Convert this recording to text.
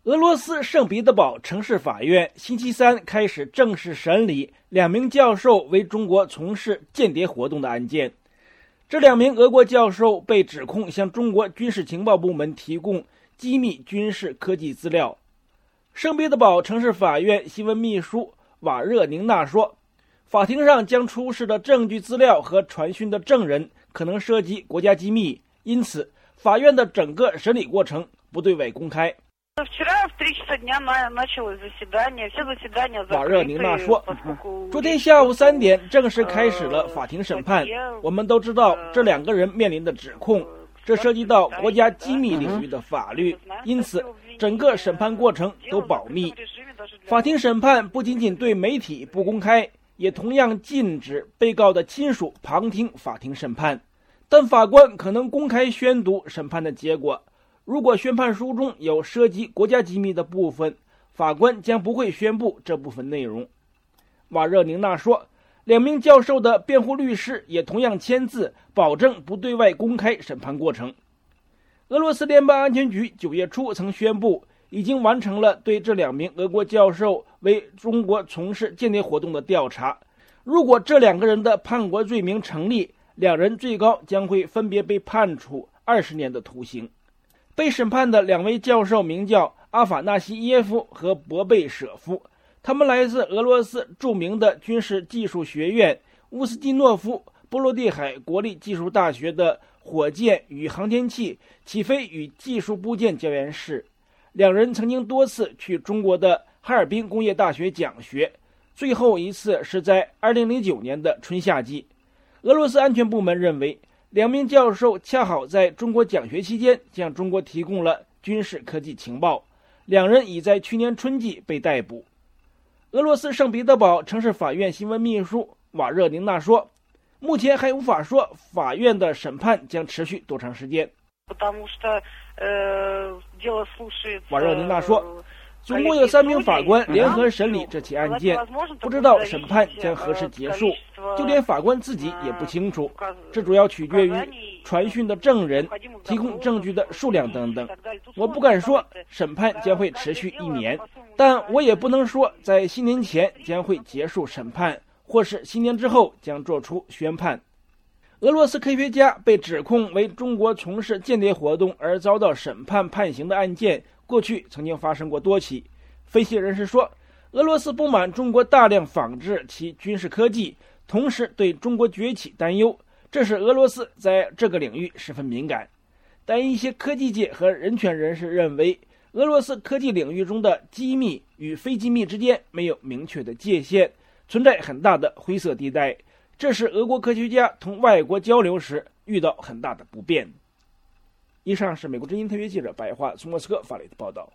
俄罗斯圣彼得堡城市法院星期三开始正式审理2名教授为中国从事间谍活动的案件。这2名俄国教授被指控向中国军事情报部门提供机密军事科技资料。圣彼得堡城市法院新闻秘书瓦热宁娜说，法庭上将出示的证据资料和传讯的证人可能涉及国家机密，因此法院的整个审理过程不对外公开。瓦热宁娜说，昨天下午3点正式开始了法庭审判。我们都知道这2个人面临的指控，这涉及到国家机密领域的法律，因此整个审判过程都保密。法庭审判不仅仅对媒体不公开，也同样禁止被告的亲属旁听法庭审判，但法官可能公开宣读审判的结果。如果宣判书中有涉及国家机密的部分，法官将不会宣布这部分内容。瓦热宁娜说，2名教授的辩护律师也同样签字，保证不对外公开审判过程。俄罗斯联邦安全局9月初曾宣布，已经完成了对这2名俄国教授为中国从事间谍活动的调查。如果这2个人的叛国罪名成立，2人最高将会分别被判处20年的徒刑。被审判的2位教授名叫阿法纳西耶夫和博贝舍夫，他们来自俄罗斯著名的军事技术学院乌斯季诺夫波罗的海国立技术大学的火箭与航天器起飞与技术部件教研室。2人曾经多次去中国的哈尔滨工业大学讲学，最后一次是在2009年的春夏季。俄罗斯安全部门认为，2名教授恰好在中国讲学期间向中国提供了军事科技情报，2人已在去年春季被逮捕。俄罗斯圣彼得堡城市法院新闻秘书瓦热宁娜说，目前还无法说法院的审判将持续多长时间。瓦热宁娜说，总共有3名法官联合审理这起案件，不知道审判将何时结束，就连法官自己也不清楚。这主要取决于传讯的证人、提供证据的数量等等。我不敢说审判将会持续1年，但我也不能说在新年前将会结束审判，或是新年之后将做出宣判。俄罗斯科学家被指控为中国从事间谍活动而遭到审判判刑的案件，过去曾经发生过多起。分析人士说，俄罗斯不满中国大量仿制其军事科技，同时对中国崛起担忧，这使俄罗斯在这个领域十分敏感。但一些科技界和人权人士认为，俄罗斯科技领域中的机密与非机密之间没有明确的界限，存在很大的灰色地带，这使俄国科学家同外国交流时遇到很大的不便。以上是美国之音特约记者白桦从莫斯科发来的报道。